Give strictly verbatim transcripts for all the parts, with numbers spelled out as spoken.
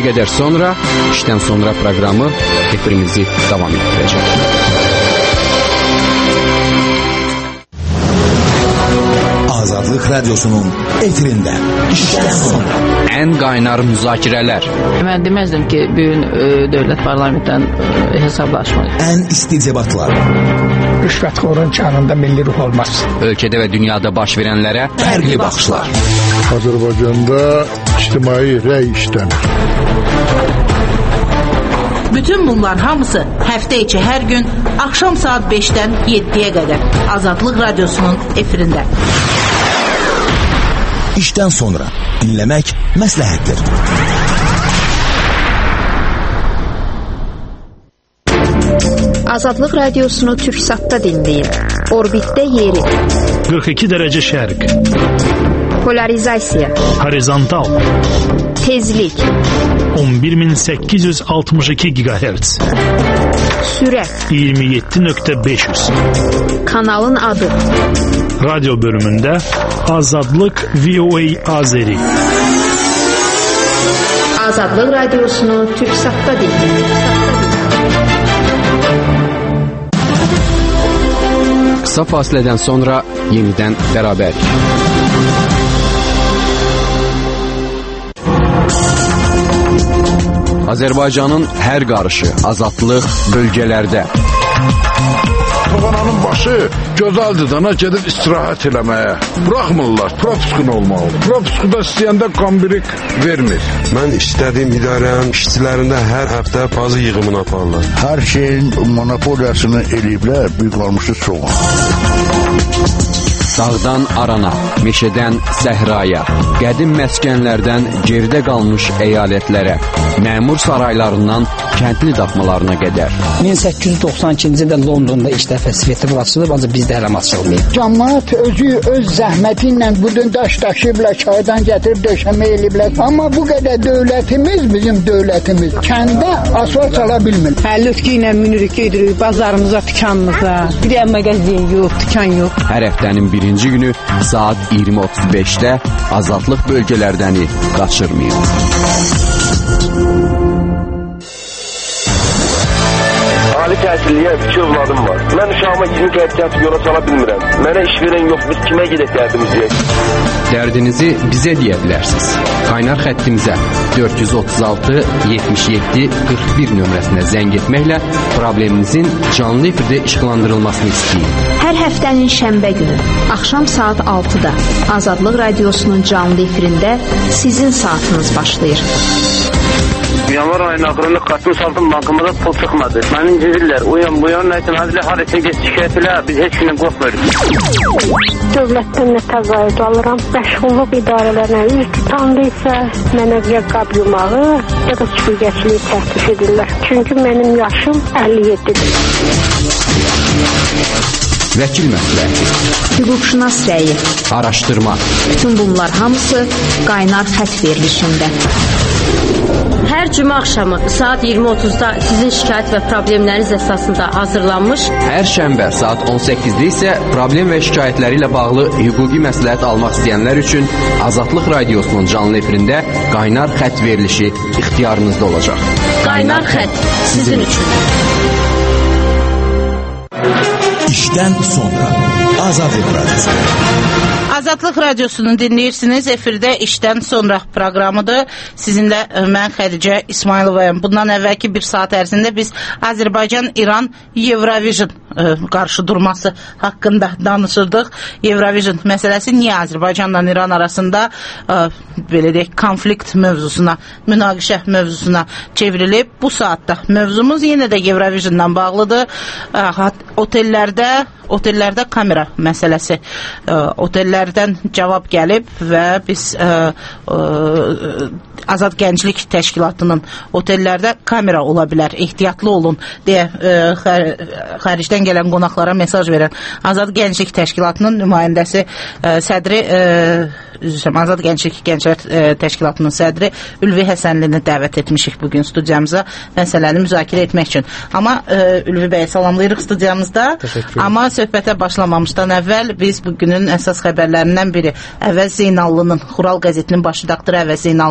qədər sonra işdən sonra proqramı efirimizi davam etdirəcək. Azadlıq Radyosu'nun efirində işdən sonra ən qaynar müzakirələr. Mən deməzdim ki, bugün e, dövlət parlamentdən e, hesablaşmayız. Ən isti debatlar. Rüşvətxorun canında milli ruh olmaz. Ölkədə və dünyada baş verənlərə fərqli baxışlar. Azərbaycanda ictimai rəy işlənir. Bütün bunlar hamısı həftə içi hər gün axşam saat beşdən yeddiyə qədər Azadlıq Radyosu'nun efirində. İşdən sonra dinləmək məsləhətdir. Azadlıq Radiosunu Türksat'ta dinləyin. Orbitdə yeri. qırx iki dərəcə şərq. Polarizasiya. Horizontal. Tezlik. on bir min səkkiz yüz altmış iki gigahertz. Sürət. iyirmi yeddi nöqtə beş yüz. Kanalın adı. Radyo bölümündə Azadlıq V O A Azeri. Azadlıq Radiosunu Türksat'ta dinləyin. Qısa fasilədən sonra yenidən bərabərik. Azərbaycanın hər qarışı, azadlıq bölgələrdə. Toğananın başı gözəldir dana gedib istirahət eləməyə. Bıraxmırlar, propiskun olmalı. Propiskuda istəyəndə qambirik vermir. Mən istədiyim idarənin işçilərində hər həftə bazı yığımını aparırlar. Hər şeyin monopoliyasını eləyiblər, büyük olmuşu çox. Dağdan arana, meşədən səhraya, qədim məskənlərdən geridə qalmış əyalətlərə, məmur saraylarından kəndli daxmalarına qədər. min səkkiz yüz doxsan ikinci ildə Londonda ilk dəfə svetofor açılıb, ancaq bizdə hələ açılmayıb. Cəmaət özü öz zəhməti ilə budun daş daşıyıblar, çaydan gətirib döşəmə eləyiblər. Amma bu qədər dövlətimiz, bizim dövlətimiz kəndə asfalt çala bilmir. Hə, lütki ilə minirik, gedirik bazarımıza, dükanımıza. Bir də mağazin yox, dükan yox. Hər həftənin birinci günü saat iyirmi otuz beşdə azadlıq bölgələrdəni qaçırmayın. Ali təhsilliyə iki övladım var. Mən uşağıma yeni qəydiyyatı yola sala bilmirəm. Mənə iş verən yox, biz kimə gedək dərdimiz deyək? Dərdinizi bizə deyə bilərsiniz. Qaynar xəttimizə dörd yüz otuz altı yetmiş yeddi qırx bir nömrəsinə zəng etməklə probleminizin canlı efirdə işıqlandırılmasını istəyin. Hər həftənin şənbə günü axşam saat altıda Azadlıq Radiosu'nun canlı efirində sizin saatınız başlayır. Yanvar ayının axırında kartın saldım, bankamada pul çıxmadı. Məni incirlər, uyan buyan, nəysə, mənzilə hal etsin, geç şikayət elə, biz heç gündən qorxmuyoruz. Dövlətdən nə təqaüd alıram, məşğulluq idarələrlə üz tutandı isə mənə ya qab yumağı, ya da süpürgəçiliyi təklif edirlər. Çünki mənim yaşım əlli yeddidir. Vəkil məsləhəti, hüquqşünas rəyi, araşdırma. Bütün bunlar hamısı qaynar xətt verilişində. Hər cümə axşamı saat iyirmi otuzda sizin şikayət və problemləriniz əsasında hazırlanmış. Hər şənbə saat on səkkizdə isə problem və şikayətləri ilə bağlı hüquqi məsləhət almaq istəyənlər üçün Azadlıq Radiosu'nun canlı efirində qaynar xətt verilişi ixtiyarınızda olacaq. Qaynar xətt sizin üçün. İşdən sonra Azadlıq Radyosu. Azadlıq Radyosu'nu dinləyirsiniz. Efirdə işdən sonra proqramıdır. Sizinlə mən Xədicə İsmayılovayım. Bundan əvvəlki bir saat ərzində biz Azərbaycan-İran Eurovision qarşı durması haqqında danışırdıq. Eurovision məsələsi niyə Azərbaycanla İran arasında belə deyək, konflikt mövzusuna, münaqişə mövzusuna çevrilib. Bu saatda mövzumuz yenə də Eurovisionla bağlıdır. Otellərdə Otellərdə kamera məsələsi. Otellərdən cavab gəlib və biz ə, ə, Azad Gənclik Təşkilatının otellərdə kamera ola bilər, ehtiyatlı olun deyə ə, xaricdən gələn qonaqlara mesaj verən Azad Gənclik Təşkilatının nümayəndəsi ə, sədri ə, üzrəm, Azad Gənclik Gənclər ə, Təşkilatının sədri Ülvi Həsənlini dəvət etmişik bugün studiyamıza məsələni müzakirə etmək üçün. Amma ə, Ülvi bəyə salamlayırıq studiyamızda. Amma söhbətə başlamamışdan əvvəl biz bugünün əsas xəbərlərindən biri Əvəz Zeynallının, Xural qəzetinin baş redaktoru Əvəz Zeynallının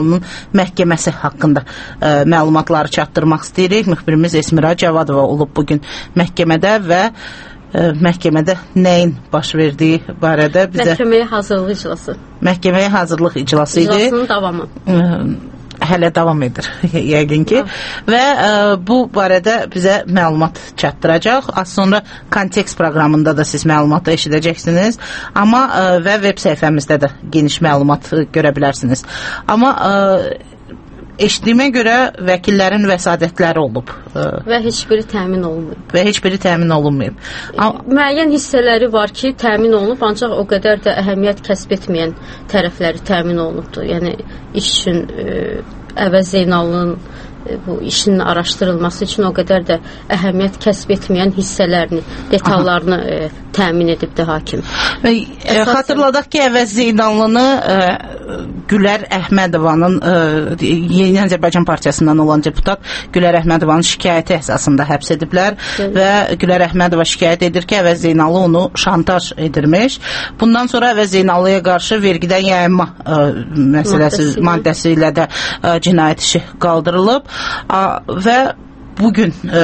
məhkəməsi haqqında ə, məlumatları çatdırmaq istəyirik. Müxbirimiz Esmira Cavadova olub bugün məhkəmədə və ə, məhkəmədə nəyin baş verdiyi barədə bizə... Məhkəməyə hazırlıq iclası. Məhkəməyə hazırlıq iclası idi. İclasının davamı. Ə, hələ davam edir yəqin ki və ə, bu barədə bizə məlumat çatdıracaq. Az sonra kontekst proqramında da siz məlumatı eşidəcəksiniz, amma ə, və veb səhifəmizdə də geniş məlumat görə bilərsiniz. Amma ə, eşitdiyimə görə vəkillərin vəsadətləri olub. Və heç biri təmin olunmayıb. Və heç biri təmin olunmayıb. Amma... Müəyyən hissələri var ki, təmin olunub, ancaq o qədər də əhəmiyyət kəsb etməyən tərəfləri təmin olunubdur. Yəni, iş üçün e, Əvəz Zeynalının e, bu işin araşdırılması üçün o qədər də əhəmiyyət kəsb etməyən hissələrini, detallarını e, təmin edibdir hakim. E, e, xatırladaq ki, Əvəz Zeynalını e, Gülər Əhmədovanın e, Yeni Azərbaycan Partiyasından olan deputat Gülər Əhmədovanın şikayəti əsasında həbs ediblər evet. Və Gülər Əhmədova şikayət edir ki, Əvəz Zeynalı onu şantaj edirmiş. Bundan sonra Əvəz Zeynalıya qarşı vergidən yayınma e, məsələsi maddəsi, maddəsi ilə də e, cinayət işi qaldırılıb a, və bugün ə,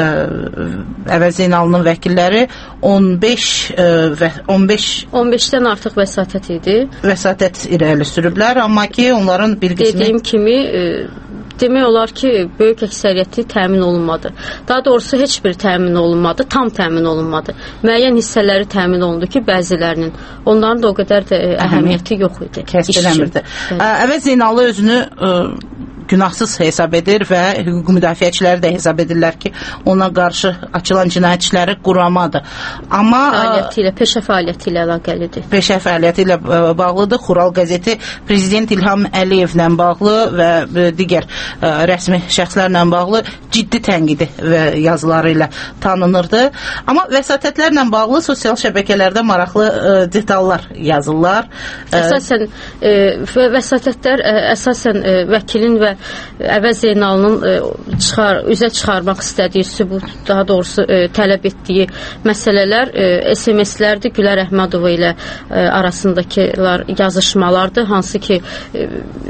Əvəz Zeynalının vəkilləri on beş ə, və on beş on beşdən artıq vəsatət idi. Vəsatət irəli sürüblər, amma ki onların bir qismi dediyim kimi ə, demək olar ki, böyük əksəriyyəti təmin olunmadı. Daha doğrusu heç bir təmin olunmadı, tam təmin olunmadı. Müəyyən hissələri təmin olundu ki, bəzilərinin. Onların da o qədər də ə, əhəmiyyəti yox idi. Kəsb eləmirdi. Əvəz Zeynalı özünü ə, günahsız hesab edir və hüquq müdafiəçiləri də hesab edirlər ki, ona qarşı açılan cinayət işləri quramadır. Amma fəaliyyəti ilə, peşə fəaliyyəti ilə əlaqəlidir. Peşə fəaliyyəti ilə bağlıdır. Xural qəzeti Prezident İlham Əliyevlə bağlı və digər ə, rəsmi şəxslərlə bağlı ciddi tənqidi və yazıları ilə tanınırdı. Amma vəsatətlərlə bağlı sosial şəbəkələrdə maraqlı ə, detallar yazırlar. Əsasən ə, vəsatətlər ə, əsasən ə, vəkilin və Əvəz Zeynalının ə, çıxar, üzə çıxarmaq istədiyi sübut, daha doğrusu ə, tələb etdiyi məsələlər ə, S M S-lərdir, Gülər Əhmədova ilə ə, arasındakılar yazışmalardır, hansı ki ə,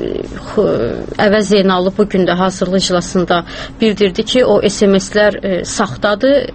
Əvəz Zeynalı bugün də hazırlıq iclasında bildirdi ki, o S M S-lər ə, saxtadır.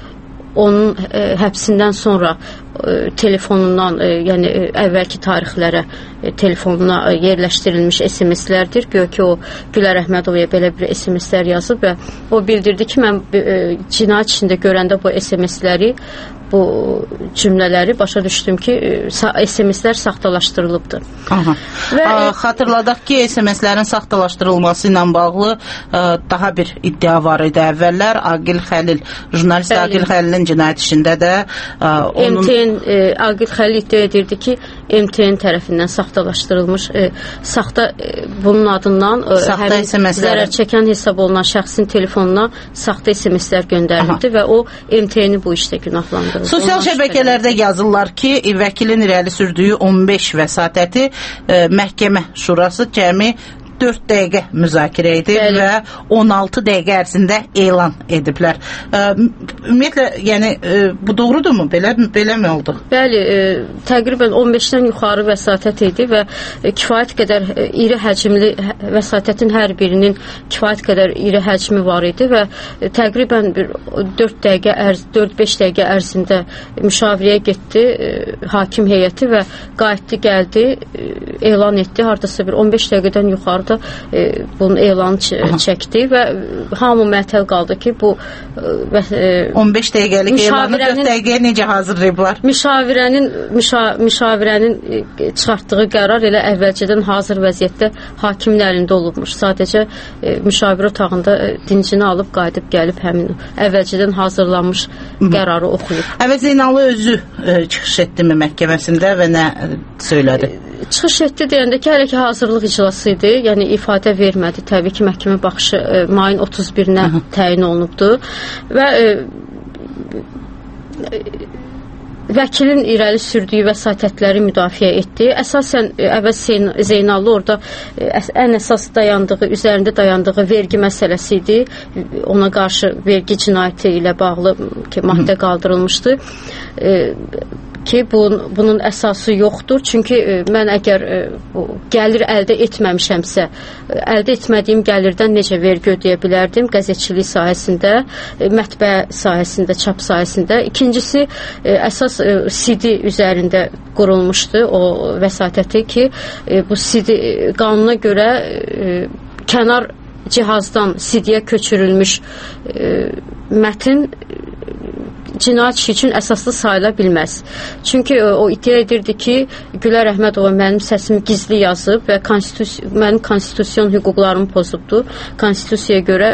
Onun ə, həbsindən sonra ə, telefonundan, ə, yəni ə, əvvəlki tarixlərə ə, telefonuna ə, yerləşdirilmiş S M S-lərdir. Gör ki, o Gülər Əhmədovaya belə bir S M S-lər yazıb və o bildirdi ki, mən ə, cinayət içində görəndə bu S M S-ləri, bu cümlələri başa düşdüm ki, S M S-lər saxtalaşdırılıbdır. Aha. Və ə, xatırladaq ki, S M S-lərin saxtalaşdırılması ilə bağlı ə, daha bir iddia var idi əvvəllər. Aqil Xəlil, jurnalist Bəli. Aqil Xəlilin cinayət işində də ə, onun... M T N, ə, Aqil Xəlil iddia edirdi ki, M T N tərəfindən saxtalaşdırılmış ə, saxta ə, bunun adından ə, saxta S M S-lər zərər çəkən hesab olunan şəxsin telefonuna saxta S M S-lər göndərildi və o M T N-i bu işdə günahlandırdı. Sosial şəbəkələrdə yazırlar ki, vəkilin irəli sürdüyü on beş vəsatəti e, məhkəmə şurası cəmi dörd dəqiqə müzakirə edib Bəli. Və on altı dəqiqə ərzində elan ediblər. Ə, ümumiyyətlə, yəni ə, bu doğrudurmu? Belə beləmi oldu? Bəli, ə, təqribən on beşdən yuxarı vəsatət idi və ə, kifayət qədər ə, iri həcmli vəsatətin hər birinin kifayət qədər iri həcmi var idi və ə, təqribən bir dörd dəqiqə ərz, dörd beş dəqiqə ərzində müşavirəyə getdi ə, hakim heyəti və qayıtdı, gəldi, ə, elan etdi. Hardasa bir on beş dəqiqədən yuxarı da e, bunun elanı çəkdi və hamı məhtəl qaldı ki, bu e, on beş dəqiqəlik elanı dörd dəqiqəyə necə hazırlayıblar? Müşavirənin müşa, müşavirənin çıxartdığı qərar elə əvvəlcədən hazır vəziyyətdə hakimin əlində olubmuş. Sadəcə e, müşavirə otağında e, dincini alıb qayıdıb gəlib həmin əvvəlcədən hazırlanmış Hı. qərarı oxuyub. Əvəz Zeynallı özü e, çıxış etdimi məhkəməsində və nə söylədi? E, çıxış etdi deyəndə ki, hələ ki hazırlıq iclası idi. Yəni ifadə vermədi. Təbii ki, məhkəmə baxışı e, mayın otuz birinə Hı -hı. təyin olunubdu və e, e, vəkilin irəli sürdüyü vəsatətləri müdafiə etdi. Əsasən Əvəz Zeynallı orada ən əsas dayandığı, üzərində dayandığı vergi məsələsi idi. Ona qarşı vergi cinayəti ilə bağlı ki, maddə qaldırılmışdı. ki, bunun, bunun əsası yoxdur. Çünki e, mən əgər e, gəlir əldə etməmişəmsə, e, əldə etmədiyim gəlirdən necə vergi ödəyə bilərdim qəzetçilik sahəsində, e, mətbəə sahəsində, çap sahəsində. İkincisi, e, əsas e, C D üzərində qurulmuşdu o vəsatəti ki, e, bu C D qanuna görə e, kənar cihazdan C D-yə köçürülmüş e, mətin cinayət işi üçün əsaslı sayıla bilməz. Çünki o iddia edirdi ki, Gülər Əhmədova mənim səsimi gizli yazıb və konstitusiya, mənim konstitusyon hüquqlarımı pozubdur. Konstitusiyaya görə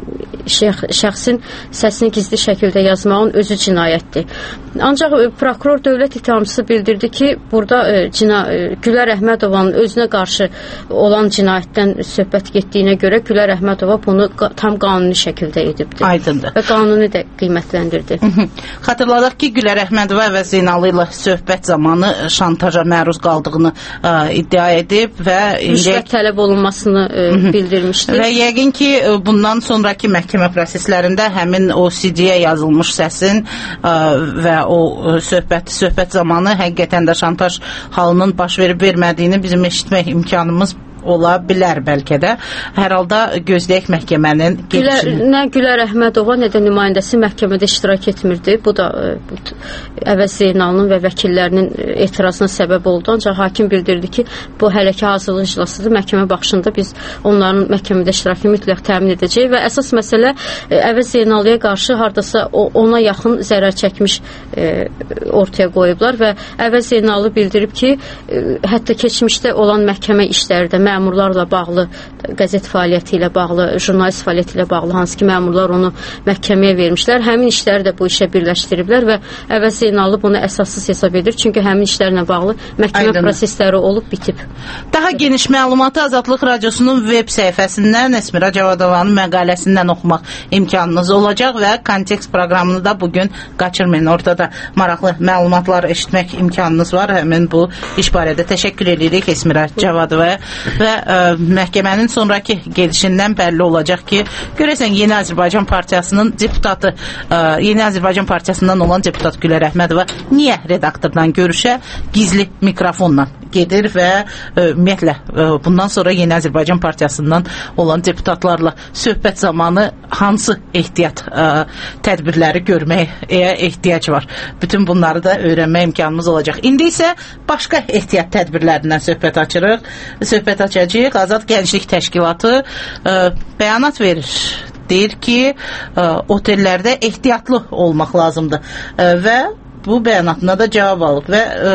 şəx, şəxsin səsini gizli şəkildə yazmağın özü cinayətdir. Ancaq prokuror dövlət ittihamçısı bildirdi ki, burada e, cina, e, Gülər Əhmədovanın özünə qarşı olan cinayətdən söhbət getdiyinə görə Gülər Əhmədova bunu qa tam qanuni şəkildə edibdir. Aydındır. Və qanuni də qiymətləndirdi. Xatırladaq ki, Gülər Əhmədova və Zeynallı ilə söhbət zamanı şantaja məruz qaldığını ə, iddia edib və rüşvət tələb olunmasını ə, bildirmişdir. Və yəqin ki, bundan sonraki məhkəmə proseslərində həmin o C D-yə yazılmış səsin ə, və o söhbət söhbət zamanı həqiqətən də şantaj halının baş verib vermədiyini bizim eşitmək imkanımız ola bilər bəlkə də. Hər halda gözləyək məhkəmənin Gülər, nə Gülər Əhmədova, nə də nümayəndəsi məhkəmədə iştirak etmirdi. Bu da bu, Əvəz Zeynalının və vəkillərinin etirazına səbəb oldu. Ancaq hakim bildirdi ki, bu hələ ki hazırlıq iclasıdır. Məhkəmə baxışında biz onların məhkəmədə iştirakını mütləq təmin edəcəyik və əsas məsələ Əvəz Zeynallıya qarşı hardasa ona yaxın zərər çəkmiş e, ortaya qoyublar və Əvəz Zeynallı bildirib ki, e, hətta keçmişdə olan məhkəmə işlərdə məmurlarla bağlı, qəzet fəaliyyəti ilə bağlı, jurnalist fəaliyyəti ilə bağlı, hansı ki məmurlar onu məhkəməyə vermişlər. Həmin işləri də bu işə birləşdiriblər və Əvəz Zeynallı bunu əsassız hesab edir. Çünki həmin işlərlə bağlı məhkəmə Aydın. prosesləri olub, bitib. Daha geniş məlumatı Azadlıq Radiosunun web səhifəsindən Əsmira Cavadovanın məqaləsindən oxumaq imkanınız olacaq və kontekst proqramını da bugün qaçırmayın. Orada maraqlı məlumatlar eşitmək imkanınız var. Həmin bu iş barədə təşəkkür edirik Əsmira Cavadovaya və ə, məhkəmənin sonraki gedişindən bəlli olacaq ki, görəsən Yeni Azərbaycan Partiyasının deputatı, ə, Yeni Azərbaycan Partiyasından olan deputat Gülər Əhmədova niyə redaktordan görüşə gizli mikrofonla gedir və ə, ümumiyyətlə ə, bundan sonra Yeni Azərbaycan Partiyasından olan deputatlarla söhbət zamanı hansı ehtiyat ə, tədbirləri görməyə ehtiyac var. Bütün bunları da öyrənmə imkanımız olacaq. İndi isə başqa ehtiyat tədbirlərindən söhbət açırıq. Söhbət açacağıq. Azad Gənclik Təşkilatı ə, bəyanat verir. Deyir ki, ə, otellərdə ehtiyatlı olmaq lazımdır ə, və bu bəyanatına da cavab alıb və ə,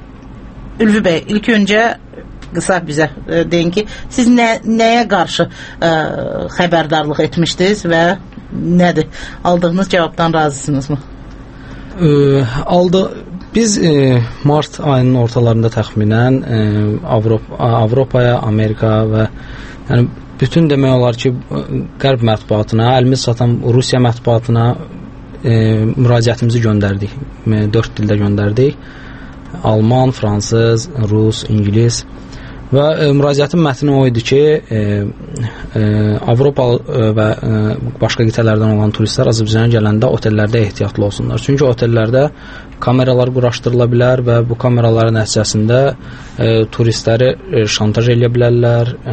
Ülvi bəy, ilk öncə qısa bizə ə, deyin ki, siz nə, nəyə qarşı ə, xəbərdarlıq etmişdiniz və nədir? Aldığınız cavabdan razısınızmı? Ə, aldı Biz e, mart ayının ortalarında təxminən e, Avropa, Avropaya, Amerika və yəni bütün demək olar ki, qərb mətbuatına, əlimiz çatan Rusiya mətbuatına e, müraciətimizi göndərdik. Dörd dildə göndərdik. Alman, fransız, rus, ingilis və e, müraciətin mətni o idi ki, e, e, Avropa e, və e, başqa qitələrdən olan turistlər Azərbaycana gələndə otellərdə ehtiyatlı olsunlar. Çünki otellərdə kameralar quraşdırıla bilər və bu kameraların nəticəsində e, turistləri e, şantaj edə bilərlər e,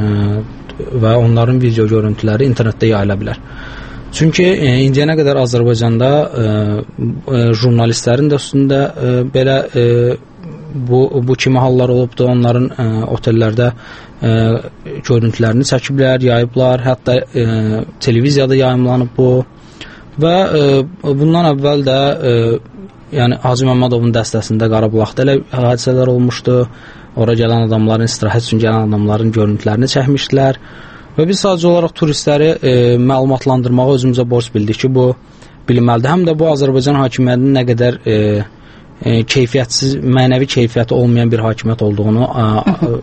və onların video görüntüləri internetdə yayıla bilər. Çünki e, indiyənə qədər Azərbaycanda e, e, jurnalistlərin də üstündə e, belə e, bu, bu kimi hallar olubdur. Onların e, otellərdə e, görüntülərini çəkiblər, yayıblar, hətta e, televiziyada yayımlanıb bu və e, bundan əvvəl də e, yəni Hacı Məmmədovun dəstəsində Qarabağda elə hadisələr olmuşdu. Ora gələn adamların, istirahət üçün gələn adamların görüntülərini çəkmişdilər və biz sadəcə olaraq turistləri e, məlumatlandırmağa özümüzə borc bildik ki, bu bilinməlidir. Həm də bu Azərbaycan hakimiyyətinin nə qədər e, e, keyfiyyətsiz, mənəvi keyfiyyəti olmayan bir hakimiyyət olduğunu a, a,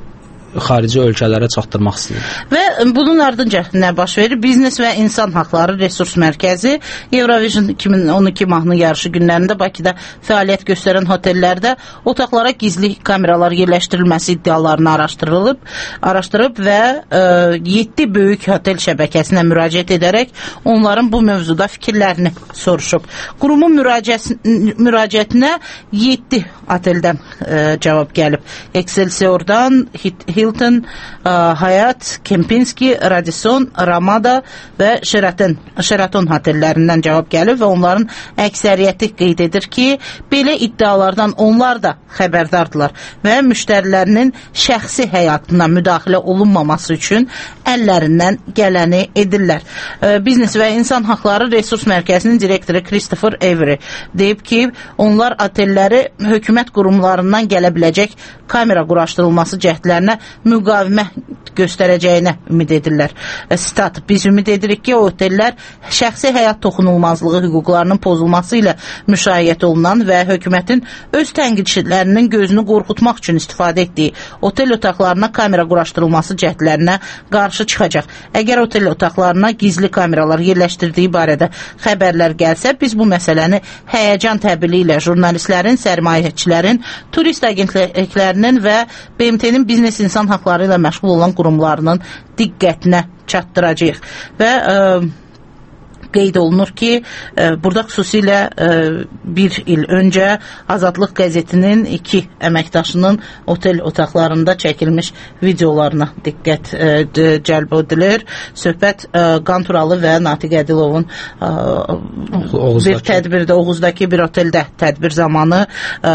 xarici ölkələrə çatdırmaq istəyir. Və bunun ardınca nə baş verir? Biznes və İnsan Haqları Resurs Mərkəzi Eurovision iki min on iki mahnı yarışı günlərində Bakıda fəaliyyət göstərən hotellərdə otaqlara gizli kameralar yerləşdirilməsi iddialarını araşdırılıb, araşdırıb və e, yeddi böyük hotel şəbəkəsinə müraciət edərək onların bu mövzuda fikirlərini soruşub. Qurumun müraciətinə yeddi oteldən e, cavab gəlib. Excelsiordan, Hilton, e, Hyatt, Kempinski, Radisson, Ramada və Sheraton, Sheraton hotellərindən cavab gəlib və onların əksəriyyəti qeyd edir ki, belə iddialardan onlar da xəbərdardılar və müştərilərinin şəxsi həyatına müdaxilə olunmaması üçün əllərindən gələni edirlər. E, Biznes və İnsan Haqları Resurs Mərkəzinin direktoru Christopher Avery deyib ki, onlar otelləri hökumət qurumlarından gələ biləcək kamera quraşdırılması cəhdlərinə müqavimə göstərəcəyinə ümid edirlər. Stat, biz ümid edirik ki, otellər şəxsi həyat toxunulmazlığı hüquqlarının pozulması ilə müşayiət olunan və hökumətin öz tənqidçilərinin gözünü qorxutmaq üçün istifadə etdiyi otel otaqlarına kamera quraşdırılması cəhdlərinə qarşı çıxacaq. Əgər otel otaqlarına gizli kameralar yerləşdirdiyi barədə xəbərlər gəlsə, biz bu məsələni həyəcan təbili ilə jurnalistlərin, sərmayəçilərin, turist agentliklərinin və B M T-nin biznes insan haqları ilə məşğul olan qurumlarının diqqətinə çatdıracağıq. Və ə, qeyd olunur ki, ə, burada xüsusilə ə, bir il öncə Azadlıq qəzetinin iki əməkdaşının otel otaqlarında çəkilmiş videolarına diqqət ə, cəlb edilir. Söhbət ə, Qanturalı və Natiq Ədilovun ə, bir tədbirdə, Oğuzdakı bir oteldə tədbir zamanı ə,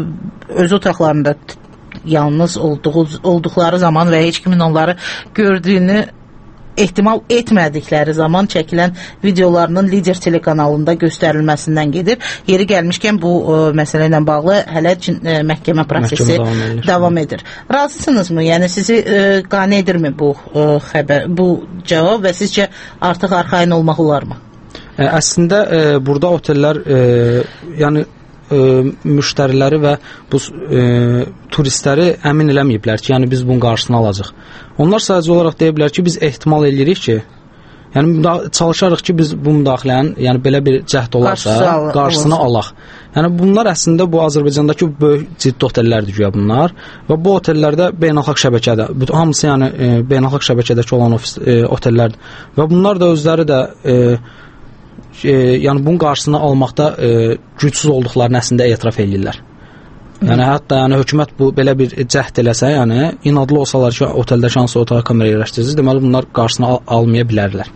öz otaqlarında yalnız olduğu, olduqları zaman və heç kimin onları gördüyünü ehtimal etmədikləri zaman çəkilən videolarının Lider telekanalında göstərilməsindən gedir. Yeri gəlmişkən bu ə, məsələ ilə bağlı hələ cin, ə, məhkəmə prosesi davam edir. davam edir. Razısınızmı? Yəni sizi ə, qane edirmi bu ə, xəbər, bu cavab və sizcə artıq arxayın olmaq olarmı? Ə, əslində ə, burada otellər ə, yəni Ə, müştəriləri və bu ə, turistləri əmin eləməyiblər ki, yəni biz bunun qarşısını alacaq. Onlar sadəcə olaraq deyiblər ki, biz ehtimal edirik ki, yəni çalışarıq ki, biz bu müdaxilənin, yəni belə bir cəhd olarsa, qarşısını, qarşısını alaq. Yəni bunlar əslində bu Azərbaycandakı böyük ciddi otellərdir güya bunlar və bu otellərdə beynəlxalq şəbəkədə, hamısı yəni ə, beynəlxalq şəbəkədəki olan ofis, ə, otellərdir və bunlar da özləri də ə, E, yəni bunun qarşısını almaqda e, gücsüz olduqlarını əslində etiraf edirlər. Yəni hətta yəni hökumət bu belə bir cəhd eləsə, yəni inadlı olsalar ki, oteldəki hansı otağa kamera yerləşdirəcək, deməli bunlar qarşısını al almaya bilərlər.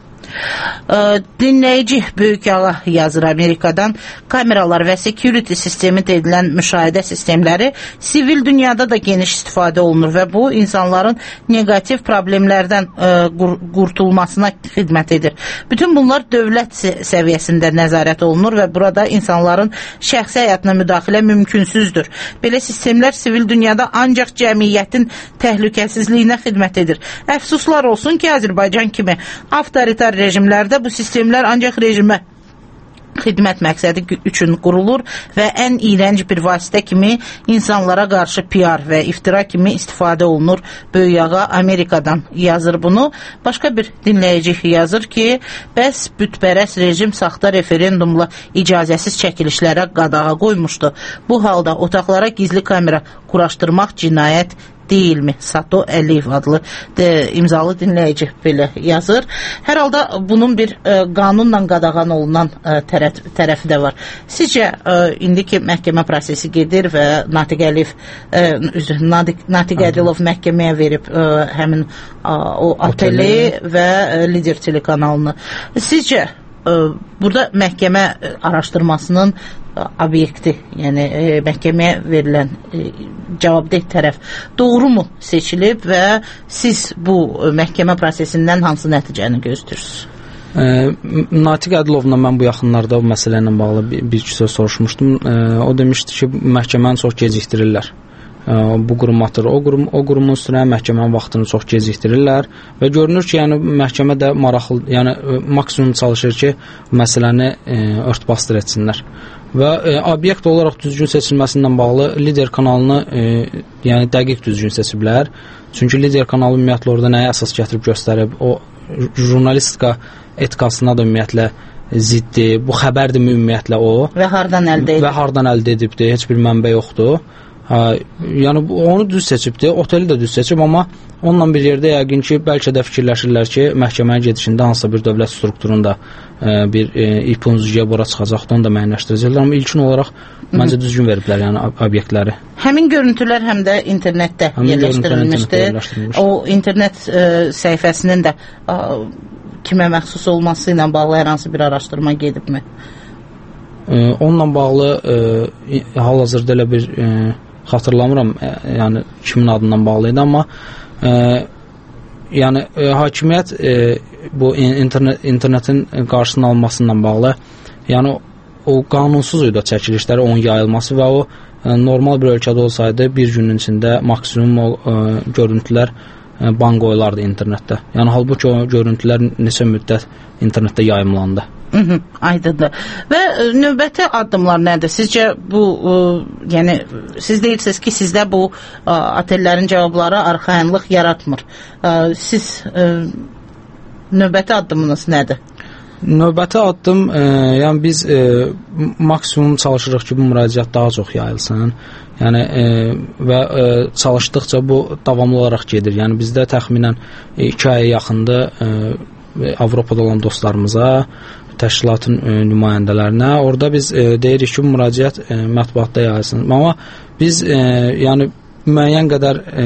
Dinləyici Böyük Ağa yazır Amerikadan. Kameralar və security sistemi edilən müşahidə sistemləri sivil dünyada da geniş istifadə olunur və bu insanların negativ problemlərdən ə, qur qurtulmasına xidmət edir. Bütün bunlar dövlət səviyyəsində nəzarət olunur və burada insanların şəxsi həyatına müdaxilə mümkünsüzdür. Belə sistemlər sivil dünyada ancaq cəmiyyətin təhlükəsizliyinə xidmət edir. Əfsuslar olsun ki, Azərbaycan kimi avtoritar rejimlərdə bu sistemlər ancaq rejimə xidmət məqsədi üçün qurulur və ən iyrənc bir vasitə kimi insanlara qarşı P R və iftira kimi istifadə olunur. Böyük Ağa Amerikadan yazır bunu. Başqa bir dinləyici yazır ki, bəs bütpərəst rejim saxta referendumla icazəsiz çəkilişlərə qadağa qoymuşdu. Bu halda otaqlara gizli kamera quraşdırmaq cinayət deyilmi? Sato Əliyev adlı de, imzalı dinləyici belə yazır. Hər halda bunun bir ə, qanunla qadağan olunan ə, tərəf, tərəfi də var. Sizcə ə, indiki məhkəmə prosesi gedir və Natiq Əliyev ə, Natiq, Natiq Ədilov məhkəməyə verib ə, həmin ə, o oteli və ə, Lider telekanalını. Sizcə ə, burada məhkəmə araşdırmasının obyekti, yəni e, məhkəməyə verilən e, cavabdeh tərəf doğru mu seçilib və siz bu e, məhkəmə prosesindən hansı nəticəni gözləyirsiniz? E, Natiq Ədilovla mən bu yaxınlarda bu məsələ ilə bağlı bir, bir söz soruşmuşdum. E, o demişdi ki, məhkəməni çox gecikdirirlər. E, bu qurum atır, o qurum o qurumun üstünə məhkəmənin vaxtını çox gecikdirirlər və görünür ki, yəni məhkəmə də maraqlı, yəni e, maksimum çalışır ki, məsələni e, örtbasdır etsinlər. Və e, obyekt olaraq düzgün seçilməsindən bağlı Lider kanalını e, yəni dəqiq düzgün seçiblər. Çünki Lider kanalı ümumiyyətlə orada nəyə əsas gətirib göstərib, o jurnalistika etikasına da ümumiyyətlə ziddir. Bu xəbərdir ümumiyyətlə o. Və hardan əldə edib? Və hardan əldə edibdir, heç bir mənbə yoxdur. Hə, yəni onu düz seçibdir, oteli də düz seçib, amma onunla bir yerdə yəqin ki, bəlkə də fikirləşirlər ki, məhkəməyə gedişində hansısa bir dövlət strukturunda e, bir e, ipun üzüyə bura çıxacaqdır, onu da müəyyənləşdirəcəklər, amma ilkin olaraq məncə düzgün veriblər yəni obyektləri. Həmin görüntülər həm də internetdə Həmin yerləşdirilmişdir. O internet e, səhifəsinin də e, kimə məxsus olması ilə bağlı hər hansı bir araşdırma gedibmi? E, onunla bağlı e, hal-hazırda elə bir e, xatırlamıram, e, yəni kimin adından bağlı idi, amma e, yəni e, hakimiyyət e, bu internet internetin qarşısının almasıyla bağlı, yəni o qanunsuz idi çəkilişləri, onun yayılması və o e, normal bir ölkədə olsaydı bir günün içində maksimum o e, görüntülər e, ban qoyulardı internetdə. Yəni halbuki o görüntülər neçə müddət internetdə yayımlandı. Hı -hı, aydındır. Və ə, növbəti addımlar nədir? Sizcə bu, ə, yəni siz deyirsiniz ki, sizdə bu ə, otellərin cavabları arxayınlıq yaratmır. Ə, siz ə, növbəti addımınız nədir? Növbəti addım, e, yəni biz e, maksimum çalışırıq ki, bu müraciət daha çox yayılsın. Yəni e, və e, çalışdıqca bu davamlı olaraq gedir. Yəni bizdə təxminən iki aya yaxındır e, Avropada olan dostlarımıza, təşkilatın e, nümayəndələrinə. Orada biz e, deyirik ki, müraciət e, mətbuatda yayılsın. Amma biz e, yəni müəyyən qədər e,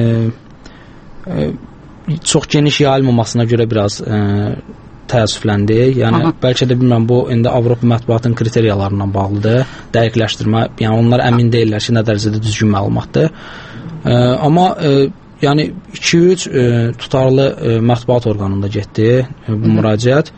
e, çox geniş yayılmamasına görə biraz e, təəssüfləndik. Yəni Aha. bəlkə də bilmirəm, bu indi Avropa mətbuatının kriteriyalarından bağlıdır. Dəqiqləşdirmə, yəni onlar əmin deyirlər ki, nə dərəcədə düzgün məlumatdır. E, amma e, yəni iki üç e, tutarlı e, mətbuat orqanında getdi e, bu müraciət.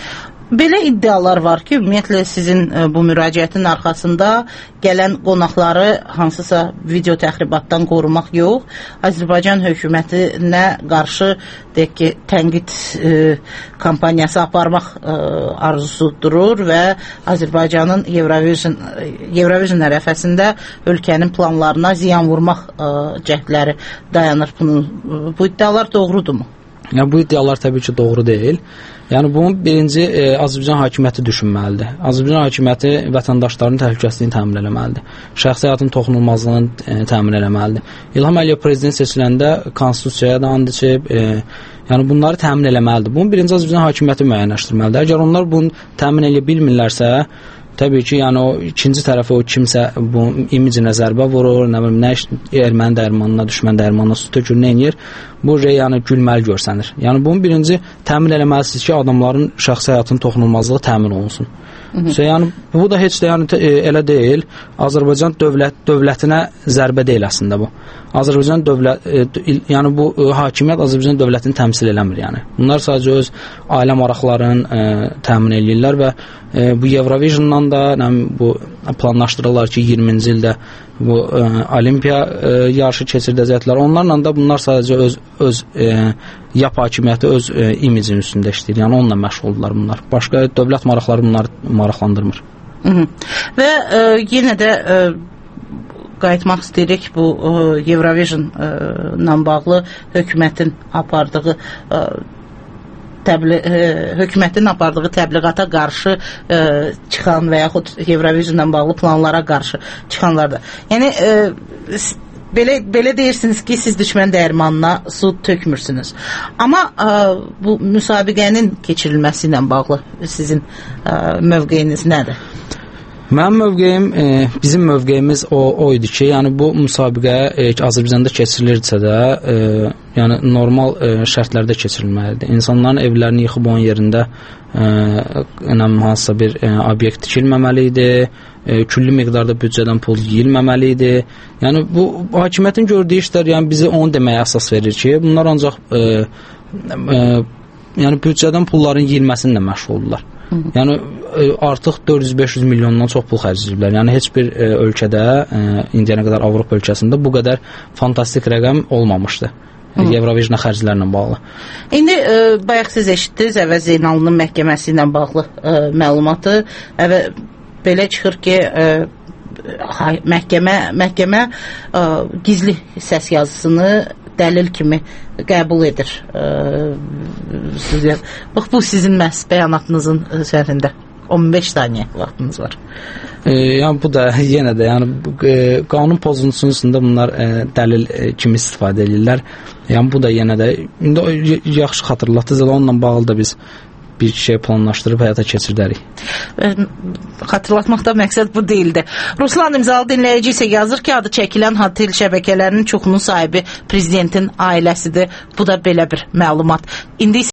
Belə iddialar var ki, ümumiyyətlə sizin ə, bu müraciətin arxasında gələn qonaqları hansısa video təxribatdan qorumaq yox, Azərbaycan hökumətinə qarşı deyək ki, tənqid ə, kampaniyası aparmaq ə, arzusu durur və Azərbaycanın Eurovision Eurovision ərəfəsində ölkənin planlarına ziyan vurmaq ə, cəhdləri dayanır. Bunun, bu iddialar doğrudurmu? Yəni bu iddialar təbii ki, doğru deyil. Yəni bunun birinci e, Azərbaycan hakimiyyəti düşünməlidir. Azərbaycan hakimiyyəti vətəndaşların təhlükəsizliyini təmin etməlidir. Şəxsi həyatın toxunulmazlığını e, təmin etməlidir. İlham Əliyev prezident seçiləndə konstitusiyaya da and içib, e, yəni bunları təmin etməlidir. Bunu birinci Azərbaycan hakimiyyəti müəyyənləşdirməlidir. Əgər onlar bunu təmin edə bilmirlərsə, təbii ki, yəni o ikinci tərəfə o kimsə bu imicinə zərbə vurur, nə bilim, nə erməni dəyirmanına, düşmən dəyirmanına su tökür, nə edir? Bu yəni gülməli görsənir. Yəni bunu birinci təmin etməlisiniz ki, adamların şəxsi həyatının toxunulmazlığı təmin olunsun. So, yəni bu da heç də yəni elə deyil. Azərbaycan dövlət dövlətinə zərbə deyil əslində bu. Azərbaycan dövlət e, yəni bu e, hakimiyyət Azərbaycan dövlətini təmsil eləmir yəni. Bunlar sadəcə öz ailə maraqlarını e, təmin edirlər və e, bu Eurovisiondan da nə bu planlaşdırırlar ki, iyirminci ildə bu e, olimpiya e, yarışı keçirdəcəklər. Onlarla da bunlar sadəcə öz öz e, yap hakimiyyəti öz e, imicinin üstündə işləyir. Yəni onunla məşğuldurlar bunlar. Başqa dövlət maraqları bunları maraqlandırmır. Hı -hı. Və e, yenə də e, qayıtmaq istəyirik bu e, Eurovision e, ilə bağlı hökumətin apardığı e, Təbli, e, hökumətin apardığı təbliğata qarşı e, çıxan və yaxud Eurovisionla bağlı planlara qarşı çıxanlar da. Yəni e, belə belə deyirsiniz ki, siz düşmən dəyirmanına su tökmürsünüz. Amma e, bu müsabiqənin keçirilməsi ilə bağlı sizin e, mövqeyiniz nədir? Mənim mövqeyim, e, bizim mövqeyimiz o, o idi ki, yəni bu müsabiqə e, Azərbaycanda keçirilirsə də, e, yəni normal e, şərtlərdə keçirilməlidir. İnsanların evlərini yıxıb onun yerində e, hansısa bir e, obyekt tikilməməli idi, e, külli miqdarda büdcədən pul yeyilməməli idi. Yəni bu hakimiyyətin gördüyü işlər yəni bizi onu deməyə əsas verir ki, bunlar ancaq e, e, yəni büdcədən pulların yeyilməsinlə məşğuldurlar. Yəni artıq dörd yüz beş yüz milyondan çox pul xərcləyiblər. Yəni heç bir e, ölkədə e, indiyənə qədər Avropa ölkəsində bu qədər fantastik rəqəm olmamışdı. Eurovision xərclərlə bağlı. İndi e, bayaq siz eşitdiniz Əvəz Zeynalının məhkəməsi ilə bağlı e, məlumatı. Əvə, belə çıxır ki, e, məhkəmə məhkəmə e, gizli səs yazısını dəlil kimi qəbul edir. Sizə bax bu sizin məhz bəyanatınızın şərhində on beş saniyə vaxtınız var. E, yəni bu da yenə də yəni e, qanun pozuntusunun üstündə bunlar e, dəlil e, kimi istifadə edirlər. Yəni bu da yenə də indi yaxşı xatırlatdınız, onunla bağlı da biz bir şey planlaşdırıb həyata keçirdərik. Xatırlatmaqda məqsəd bu deyildi. Ruslan İmzalı dinləyici isə yazır ki, adı çəkilən hotel şəbəkələrinin çoxunun sahibi prezidentin ailəsidir. Bu da belə bir məlumat. İndi